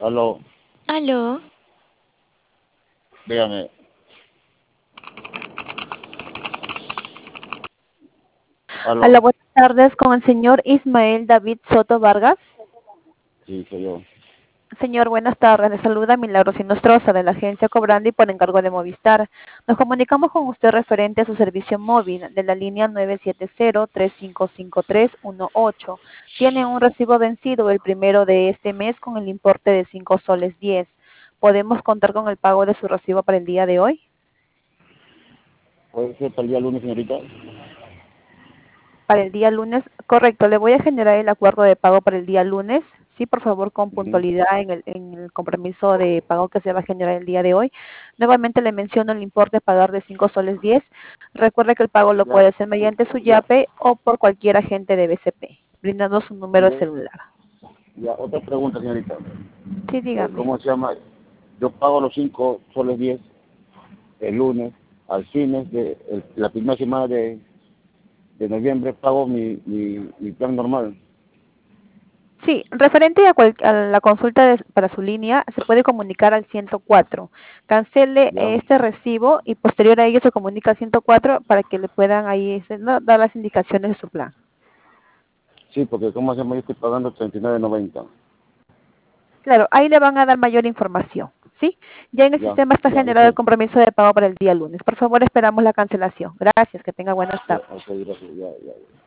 Aló, Aló, dígame. Hola, Aló, buenas tardes con el señor Ismael David Soto Vargas. sí, soy yo. Señor, buenas tardes. Le saluda Milagros Inostroza de la agencia Cobrandi por encargo de Movistar. Nos comunicamos con usted referente a su servicio móvil de la línea 970-355318. Tiene un recibo vencido el primero de este mes con el importe de 5 soles 10. ¿Podemos contar con el pago de su recibo para el día de hoy? ¿Puede ser para el día lunes, señorita? Para el día lunes, correcto, le voy a generar el acuerdo de pago para el día lunes. Sí, por favor, con Ujú. puntualidad en el compromiso de pago que se va a generar el día de hoy. Nuevamente le menciono el importe a pagar de 5 soles 10. Recuerde que el pago lo Ya, puede hacer mediante su YAPE o por cualquier agente de BCP, brindando su número de ya, celular. ya. Otra pregunta, señorita. Sí, dígame. ¿Cómo se llama? Yo pago los 5 soles 10 el lunes, al fines de la primera semana de noviembre pago mi plan normal. Sí, referente a la consulta para su línea, se puede comunicar al 104. Cancele Ya. este recibo y posterior a ello se comunica al 104 para que le puedan ahí ¿no? dar las indicaciones de su plan. Sí, porque ¿cómo se llama? Yo estoy pagando 39.90. Claro, ahí le van a dar mayor información, ¿sí? Ya en el Ya, sistema está ya, generado el ok. compromiso de pago para el día lunes. Por favor, esperamos la cancelación. Gracias, que tenga buenas Ya, tardes. ok, gracias, ya, ya.